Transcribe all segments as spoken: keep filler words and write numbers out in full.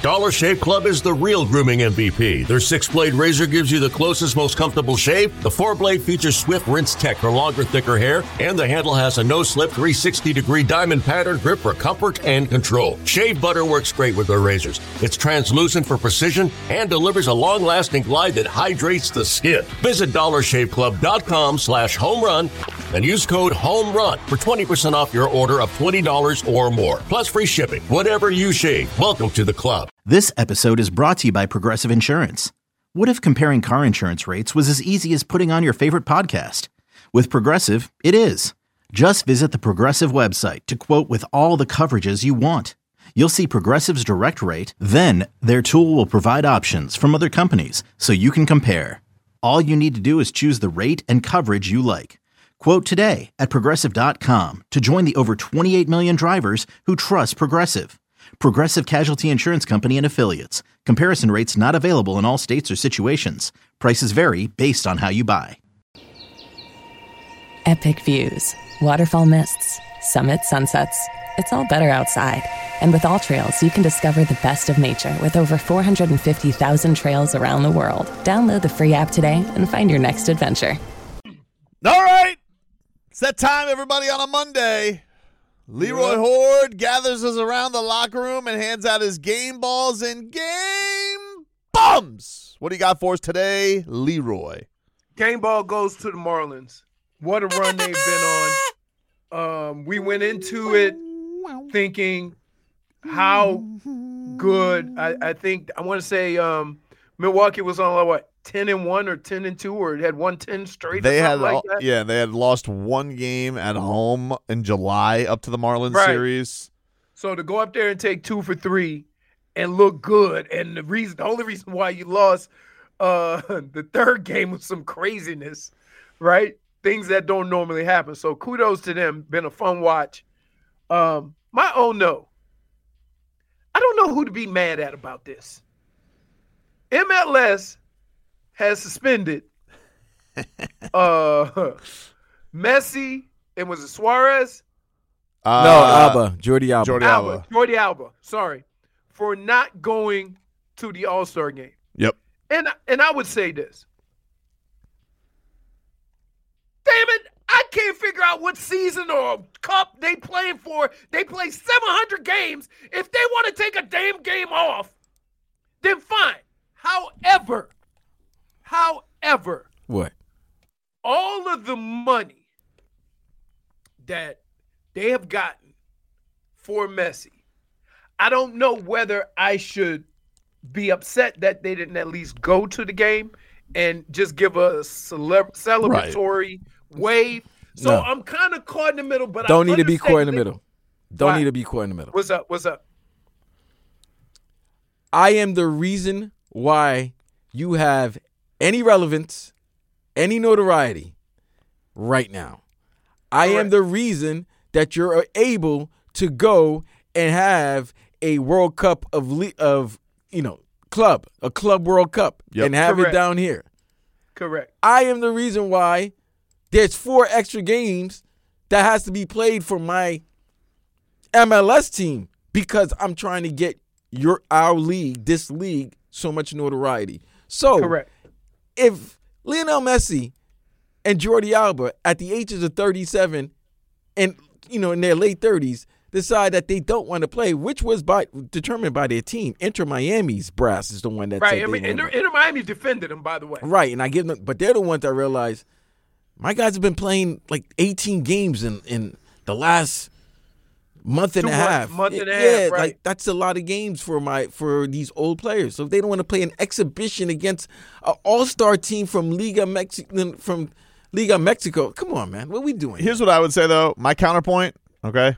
Dollar Shave Club is the real grooming M V P. Their six-blade razor gives you the closest, most comfortable shave. The four-blade features swift rinse tech for longer, thicker hair, and the handle has a no-slip three hundred sixty degree diamond pattern grip for comfort and control. Shave butter works great with their razors. It's translucent for precision and delivers a long-lasting glide that hydrates the skin. Visit dollar shave club dot com slash home run and use code HOMERUN for twenty percent off your order of twenty dollars or more. Plus free shipping. Whatever you shave, welcome to the club. This episode is brought to you by Progressive Insurance. What if comparing car insurance rates was as easy as putting on your favorite podcast? With Progressive, it is. Just visit the Progressive website to quote with all the coverages you want. You'll see Progressive's direct rate, then their tool will provide options from other companies so you can compare. All you need to do is choose the rate and coverage you like. Quote today at progressive dot com to join the over twenty-eight million drivers who trust Progressive. Progressive Casualty Insurance Company and Affiliates. Comparison rates not available in all states or situations. Prices vary based on how you buy. Epic views, waterfall mists, summit sunsets. It's all better outside. And with All Trails, you can discover the best of nature with over four hundred fifty thousand trails around the world. Download the free app today and find your next adventure. All right. It's that time, everybody, on a Monday. Leroy Horde gathers us around the locker room and hands out his game balls and game bums. What do you got for us today, Leroy? Game ball goes to the Marlins. What a run they've been on. Um, we went into it thinking how good. I, I think I want to say um, Milwaukee was on like, what, ten and one or ten and two, or it had won ten straight. They or had like that. Yeah, they had lost one game at home in July up to the Marlins right. series. So to go up there and take two for three and look good, and the reason, the only reason why you lost uh, the third game was some craziness, right? Things that don't normally happen. So kudos to them. Been a fun watch. Um, my oh no. I don't know who to be mad at about this. M L S has suspended uh, Messi, and was it Suarez? Uh, no, Alba. Jordi Alba. Jordi Alba. Alba. Jordi Alba, sorry, for not going to the All-Star game. Yep. And, and I would say this. Damn it, I can't figure out what season or cup they playing for. They play seven hundred games. If they want to take a damn game off, then fine. However, however, What? all of the money that they have gotten for Messi, I don't know whether I should be upset that they didn't at least go to the game and just give a cele- celebratory right. wave. So No. I'm kind of caught in the middle, but Don't I need to be caught in the understand- middle. Don't Why? need to be caught in the middle. What's up? What's up? I am the reason why you have any relevance, any notoriety right now. I Correct. am the reason that you're able to go and have a World Cup of le- of you know club, a club World Cup, Yep. and have Correct. it down here. Correct. I am the reason why there's four extra games that has to be played for my M L S team because I'm trying to get your our league, this league, so much notoriety. So Correct. if Lionel Messi and Jordi Alba at the ages of thirty-seven and you know in their late thirties decide that they don't want to play, which was by determined by their team, Inter Miami's brass is the one that Right. said I they mean, didn't Inter, want to. Inter Miami defended him, by the way. Right, and I give them, but they're the ones that realize my guys have been playing like eighteen games in, in the last month and Two a months, half. month and a yeah, half, right. like that's a lot of games for my for these old players. So if they don't want to play an exhibition against an all-star team from Liga Mexico, from Liga Mexico, come on, man, what are we doing? Here's what I would say, though. My counterpoint, okay?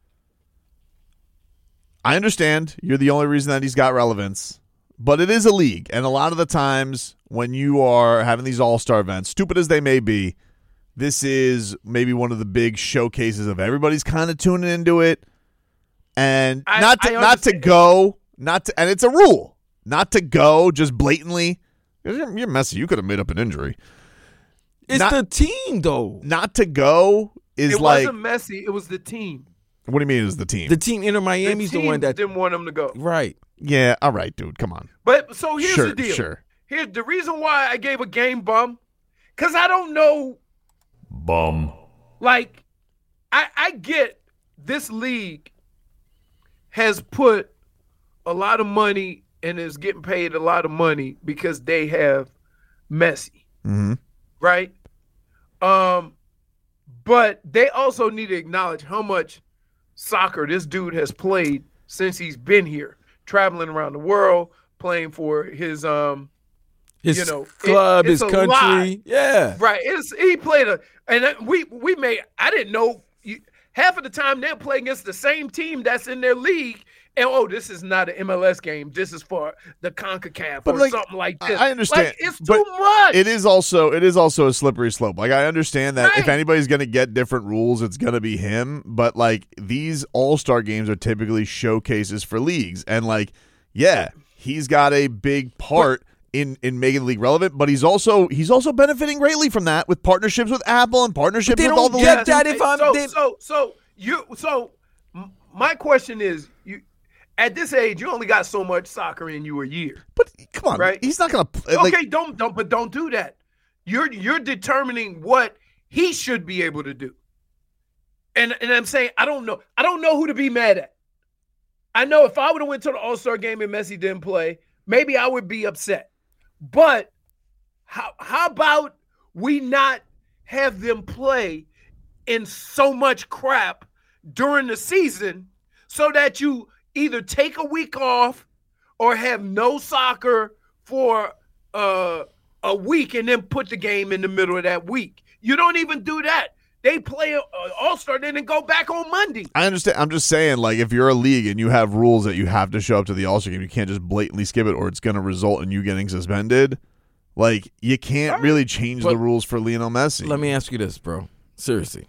I understand you're the only reason that he's got relevance, but it is a league. And a lot of the times when you are having these all-star events, stupid as they may be, this is maybe one of the big showcases of everybody's kind of tuning into it. And I- not to I not to understand. go, not to, and it's a rule, not to go just blatantly. You're, you're messy. You could have made up an injury. it's not- the team, though. Not to go is It like wasn't Messi. It was the team. What do you mean is the team? The team Inter Miami's the, the one that didn't want him to go. right. Yeah, all right, dude. Come on. But so here's sure, the deal. Sure. Here's the reason why I gave a game bum, because I don't know. Bum. Like, I I get this league has put a lot of money and is getting paid a lot of money because they have Messi, Mm-hmm. right? Um, but they also need to acknowledge how much soccer this dude has played since he's been here, traveling around the world, playing for his um His you know, club, it- it's his a country. lot. Yeah. Right. It's he played a and uh, we we made I didn't know you, half of the time they'll play against the same team that's in their league. And oh, this is not an M L S game. This is for the CONCACAF But, or like, something like I- this. I understand, Like, it's but too much. It is also it is also a slippery slope. Like I understand that if Right. anybody's going to get different rules, it's going to be him. But like these All Star games are typically showcases for leagues, and like yeah, he's got a big part in in making the league relevant. But he's also he's also benefiting greatly from that with partnerships with Apple and partnerships But they with don't all the get leagues. that if I'm so, they- so so you so m- my question is you at this age you only got so much soccer in you a year. But come on, Right. he's not going to like. Okay, don't don't but don't do that. You're you're determining what he should be able to do. And and I'm saying I don't know. I don't know who to be mad at. I know if I would have went to the All-Star game and Messi didn't play, maybe I would be upset. But how how about we not have them play in so much crap during the season so that you either take a week off or have no soccer for uh, a week and then put the game in the middle of that week. You don't even do that. They play uh, All-Star, then and go back on Monday. I understand. I'm just saying, like, if you're a league and you have rules that you have to show up to the All-Star game, you can't just blatantly skip it, or it's going to result in you getting suspended. Like, you can't Right. really change But the rules for Lionel Messi. Let me ask you this, bro. Seriously.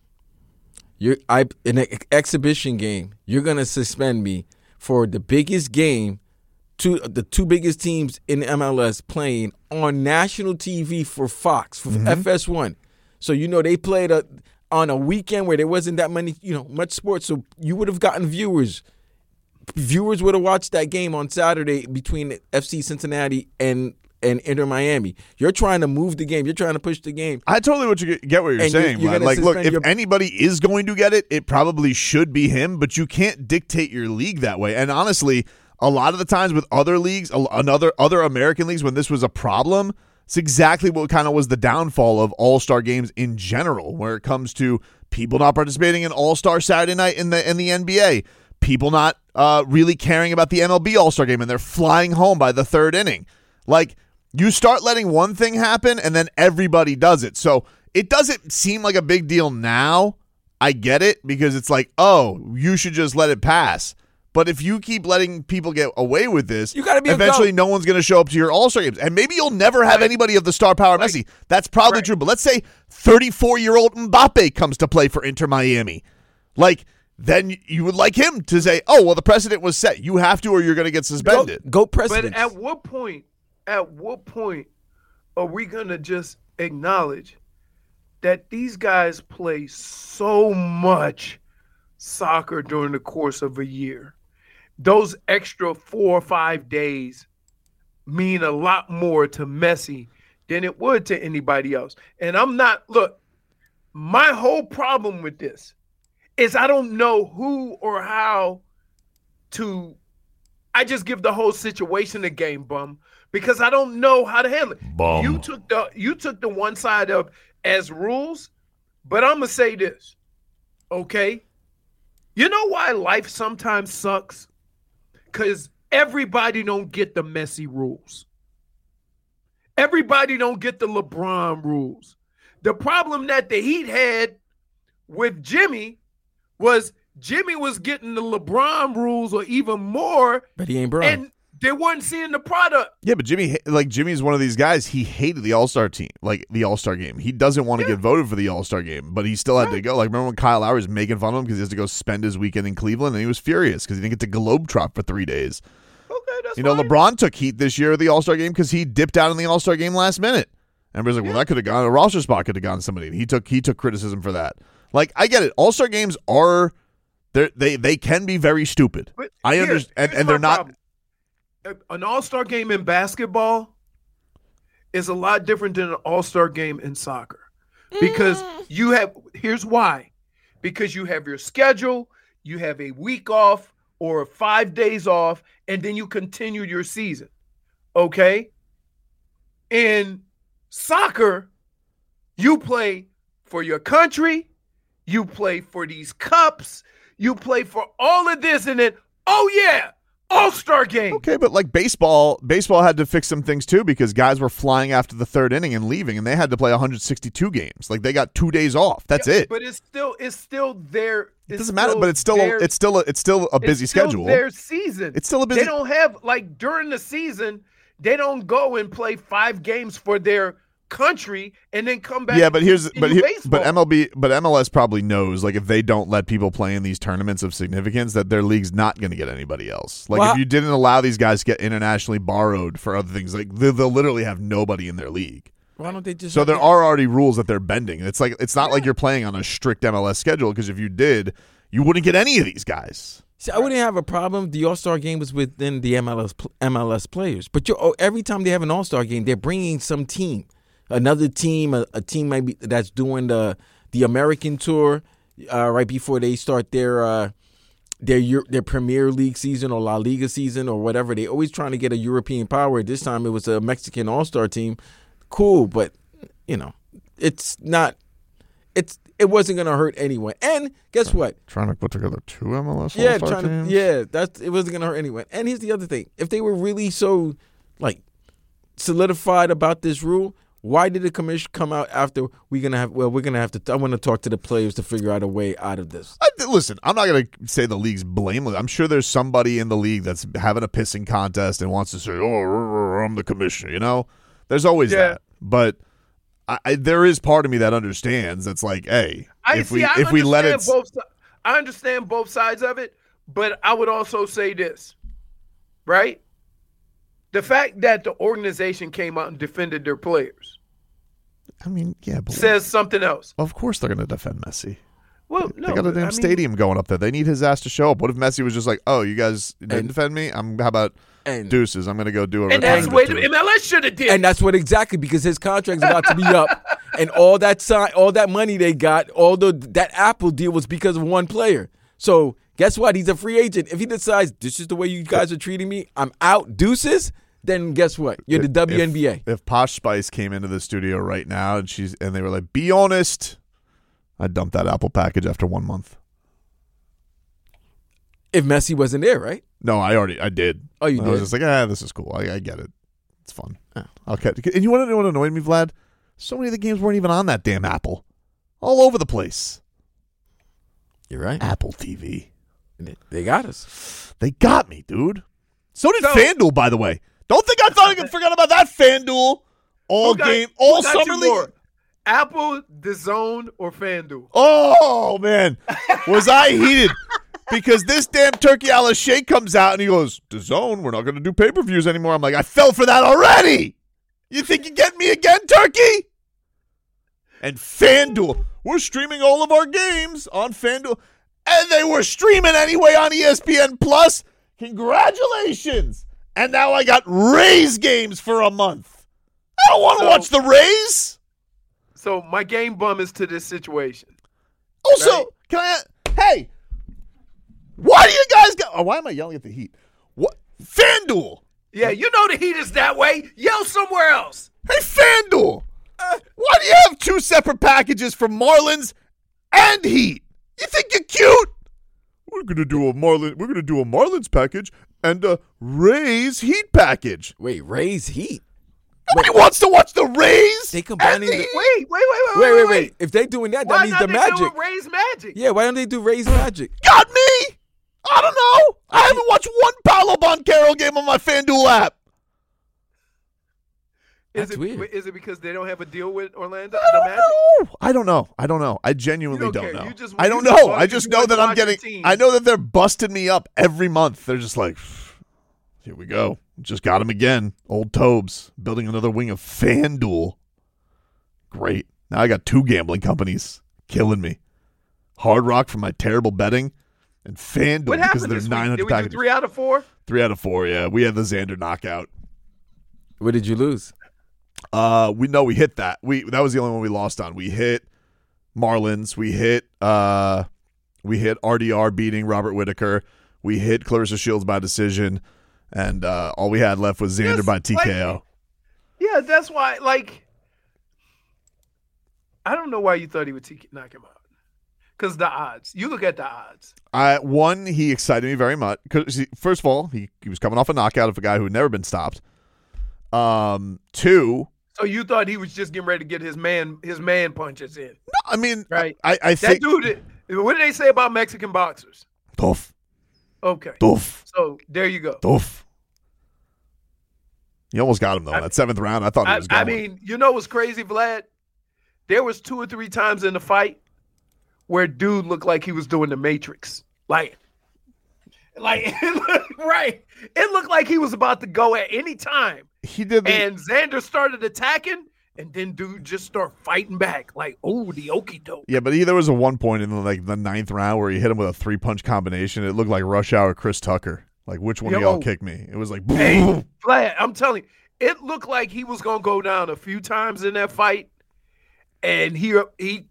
You're I in an exhibition game, you're gonna suspend me for the biggest game, two the two biggest teams in M L S playing on national T V for Fox, for Mm-hmm. F S one. So you know they played a, on a weekend where there wasn't that many, you know, much sports. So you would have gotten viewers. Viewers would have watched that game on Saturday between F C Cincinnati and and Inter Miami. You're trying to move the game. You're trying to push the game. I totally what you get what you're And you're- saying. you're Vlad. gonna Like, look, suspend if your- anybody is going to get it, it probably should be him. But you can't dictate your league that way. And honestly, a lot of the times with other leagues, a- another other American leagues, when this was a problem, it's exactly what kind of was the downfall of All-Star games in general, where it comes to people not participating in All-Star Saturday night in the in the N B A, people not uh, really caring about the M L B All-Star game, and they're flying home by the third inning. Like, you start letting one thing happen, and then everybody does it. So it doesn't seem like a big deal now. I get it, because it's like, oh, you should just let it pass. But if you keep letting people get away with this, You gotta be a eventually goat. no one's going to show up to your All-Star games. And maybe you'll never have Right. anybody of the star power Like- Messi. That's probably Right. true. But let's say thirty-four-year-old Mbappe comes to play for Inter Miami. Like, then you would like him to say, oh, well, the precedent was set. You have to, or you're going to get suspended. Go, go But precedence. at what point, at what point are we going to just acknowledge that these guys play so much soccer during the course of a year? Those extra four or five days mean a lot more to Messi than it would to anybody else. And I'm not, look, my whole problem with this is I don't know who or how to, I just give the whole situation a game bum because I don't know how to handle it. Bum. You took the you took the one side of as rules, but I'm gonna say this, okay? You know why life sometimes sucks? Because everybody don't get the Messi rules. Everybody don't get the LeBron rules. The problem that the Heat had with Jimmy was Jimmy was getting the LeBron rules or even more, but he ain't bro. and they weren't seeing the product. Yeah, but Jimmy, like Jimmy's one of these guys. He hated the All Star team, like the All Star game. He doesn't want to Yeah. get voted for the All Star game, but he still had to go. Like, remember when Kyle Lowry was making fun of him because he has to go spend his weekend in Cleveland, and he was furious because he didn't get to globetrot for three days. Okay, that's You know, fine. LeBron took heat this year at the All Star game because he dipped out in the All Star game last minute. Everybody's like, well, that could have gone a roster spot could have gone to somebody. He took he took criticism for that. Like, I get it. All Star games are They're, they they can be very stupid. But I here- understand, and, here's and they're my not. problem. An all-star game in basketball is a lot different than an all-star game in soccer because you have, here's why, because you have your schedule, you have a week off or five days off, and then you continue your season, okay? In soccer, you play for your country, you play for these cups, you play for all of this, and then, oh yeah, all-star game. Okay, but like baseball, baseball had to fix some things too because guys were flying after the third inning and leaving, and they had to play one hundred sixty-two games. Like they got two days off. That's Yeah, it. But it's still it's still their. It doesn't matter, but it's still a, it's still a, it's still a busy it's still schedule. Their season. It's still a busy. They don't have like during the season. They don't go and play five games for their country and then come back. Yeah, but here's and but do here, baseball. but M L B but M L S probably knows like if they don't let people play in these tournaments of significance that their league's not going to get anybody else. Like Well, if you didn't allow these guys to get internationally borrowed for other things, like they, they'll literally have nobody in their league. Why don't they just? So there are already rules that they're bending. It's like it's not like you're playing on a strict M L S schedule because if you did, you wouldn't get any of these guys. See, I wouldn't have a problem. The All Star game was within the M L S pl- M L S players, but you're, oh, every time they have an All Star game, they're bringing some team, another team, a, a team maybe that's doing the the American tour uh, right before they start their uh, their Euro- their Premier League season or La Liga season or whatever. They always trying to get a European power. This time it was a Mexican All Star team. Cool, but you know, it's not. It's it wasn't gonna hurt anyone. And guess what? Trying to put together two M L S Yeah, All-Star trying teams? to, yeah, that's it wasn't gonna hurt anyone. And here's the other thing: if they were really so like solidified about this rule, why did the commission come out after we're gonna have? Well, we're gonna have to. I want to talk to the players to figure out a way out of this. I, listen, I'm not going to say the league's blameless. I'm sure there's somebody in the league that's having a pissing contest and wants to say, "Oh, I'm the commissioner." You know, there's always Yeah. that. But I, I, there is part of me that understands. That's like, hey, I if see. we I if we let it, understand both, si- I understand both sides of it, but I would also say this, right? The fact that the organization came out and defended their players I mean, yeah, but says something else. of course they're going to defend Messi. Well, no, they got a damn I mean, stadium going up there. They need his ass to show up. What if Messi was just like, "Oh, you guys didn't And- defend me? I'm how about And deuces? I'm going to go do a And that's retirement what tour." M L S should have did. and that's what exactly because his contract's about to be up, and all that sign, all that money they got, all the that Apple deal was because of one player. So guess what? He's a free agent. If he decides this is the way you guys are treating me, I'm out. Deuces. Then guess what? You're the If- W N B A. If, if Posh Spice came into the studio right now and she's and they were like, "Be honest," I'd dump that Apple package after one month. If Messi wasn't there, right? No, I already I did. Oh, you I did? was just like, ah, this is cool. I, I get it. It's fun. Okay. And you want to know what annoyed me, Vlad? So many of the games weren't even on that damn Apple. All over the place. You're right. Apple T V. They- They got us. They got me, dude. So did So- FanDuel, by the way. Don't think I thought I forgot about that FanDuel. All Who got- game, who all got summer you league. more? Apple, DAZN, or FanDuel? Oh, man. Was I heated? Because this damn Turkey Al Sheikh comes out and he goes, DAZN, we're not going to do pay-per-views anymore. I'm like, I fell for that already. You think you get me again, Turkey? And FanDuel, we're streaming all of our games on FanDuel. And they were streaming anyway on E S P N Plus. Congratulations. And now I got Rays games for a month. I don't want to So- watch the Rays. So my game bum is to this situation. Also, Right. can I? Hey, why do you guys go? Oh, why am I yelling at the Heat? What FanDuel? Yeah, you know the Heat is that way. Yell somewhere else. Hey, FanDuel. Uh, why do you have two separate packages for Marlins and Heat? You think you're cute? We're gonna do a Marlin. We're gonna do a Marlins package and a Rays Heat package. Wait, Rays Heat. Nobody wants to watch the Rays. They combining and the the- Heat. Wait, wait, wait, wait, Wait, wait, wait. If they're doing that, that Why means not the they Magic. do it Rays Magic? Yeah, why don't they do Rays Magic? Got me. I don't know. I haven't watched one Paolo Banchero game on my FanDuel app. Is That's it, weird. Is it because they don't have a deal with Orlando? I The don't Magic? know. I don't know. I don't know. I genuinely You don't don't care. know. You just- I you don't just know. want- I you just just know want that to I'm watch your getting. team. I know that they're busting me up every month. They're just like, here we go. Just got him again. Old Tobes building another wing of FanDuel. Great. Now I got two gambling companies killing me. Hard Rock for my terrible betting, and FanDuel What because happened of their this nine week? hundred Did we do packages. three out of four? Three out of four, yeah. We had the Xander knockout. What did you lose? Uh, we know we hit that. We that was the only one we lost on. We hit Marlins. We hit uh, we hit R D R beating Robert Whitaker. We hit Clarissa Shields by decision, and uh, all we had left was Xander Yes, by T K O. like- Yeah, that's why. Like, I don't know why you thought he would t- knock him out. Because the odds. You look at the odds. I one, he excited me very much. Cause he, first of all, he, he was coming off a knockout of a guy who had never been stopped. Um, two, So you thought he was just getting ready to get his man his man punches in, I mean, right? I, I That think dude. What did they say about Mexican boxers? Doof, Okay, doof, so there you go. doof. You almost got him though. I- that seventh round, I thought he I, was going. I mean, you know what's crazy, Vlad? There was two or three times in the fight where dude looked like he was doing the Matrix, like, like it looked, right. It looked like he was about to go at any time. he did. The, And Xander started attacking, and then dude just start fighting back. Like, oh, the okie doke. yeah, but he, there was a one point in the, like the ninth round where he hit him with a three punch combination. It looked like Rush Hour Chris Tucker. Like, which one of Yo. y'all kicked me? It was like, Hey, Vlad, I'm telling you, it looked like he was gonna go down a few times in that fight, and he he,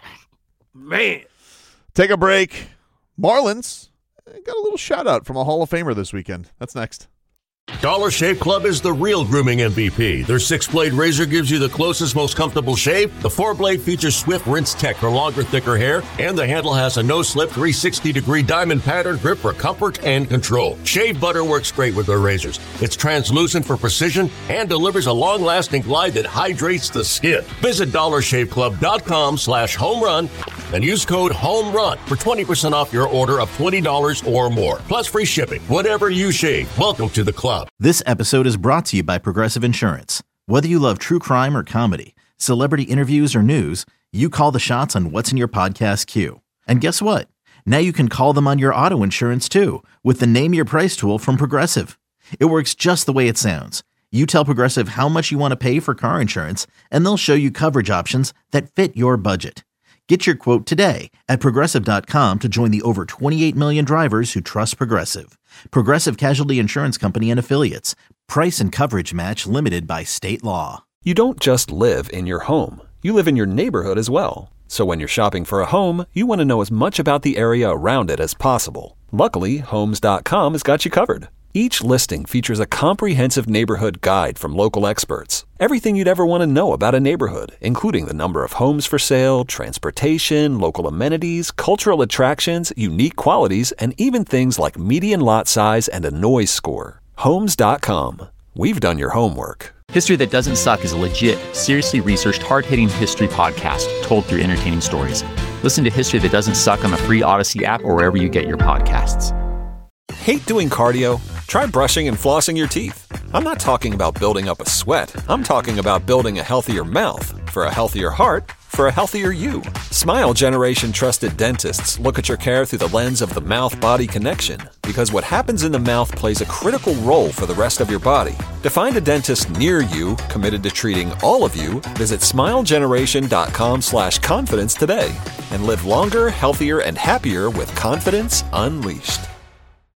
man, take a break. Marlins got a little shout out from a Hall of Famer this weekend. That's next. Dollar Shave Club is the real grooming M V P. Their six-blade razor gives you the closest, most comfortable shave. The four-blade features swift rinse tech for longer, thicker hair, and the handle has a no-slip three sixty degree diamond pattern grip for comfort and control. Shave butter works great with their razors. It's translucent for precision and delivers a long-lasting glide that hydrates the skin. Visit dollar shave club dot com slash home run and use code HOMERUN for twenty percent off your order of twenty dollars or more. Plus free shipping. Whatever you shave, welcome to the club. This episode is brought to you by Progressive Insurance. Whether you love true crime or comedy, celebrity interviews or news, you call the shots on what's in your podcast queue. And guess what? Now you can call them on your auto insurance too with the Name Your Price tool from Progressive. It works just the way it sounds. You tell Progressive how much you want to pay for car insurance, and they'll show you coverage options that fit your budget. Get your quote today at Progressive dot com to join the over twenty-eight million drivers who trust Progressive. Progressive Casualty Insurance Company and Affiliates. Price and coverage match limited by state law. You don't just live in your home. You live in your neighborhood as well. So when you're shopping for a home, you want to know as much about the area around it as possible. Luckily, Homes dot com has got you covered. Each listing features a comprehensive neighborhood guide from local experts. Everything you'd ever want to know about a neighborhood, including the number of homes for sale, transportation, local amenities, cultural attractions, unique qualities, and even things like median lot size and a noise score. Homes dot com. We've done your homework. History That Doesn't Suck is a legit, seriously researched, hard-hitting history podcast told through entertaining stories. Listen to History That Doesn't Suck on the free Odyssey app or wherever you get your podcasts. Hate doing cardio? Try brushing and flossing your teeth. I'm not talking about building up a sweat. I'm talking about building a healthier mouth. For a healthier heart, for a healthier you. Smile Generation trusted dentists look at your care through the lens of the mouth-body connection, because what happens in the mouth plays a critical role for the rest of your body. To find a dentist near you committed to treating all of you, visit smile generation dot com slash confidence today and live longer, healthier, and happier with confidence unleashed.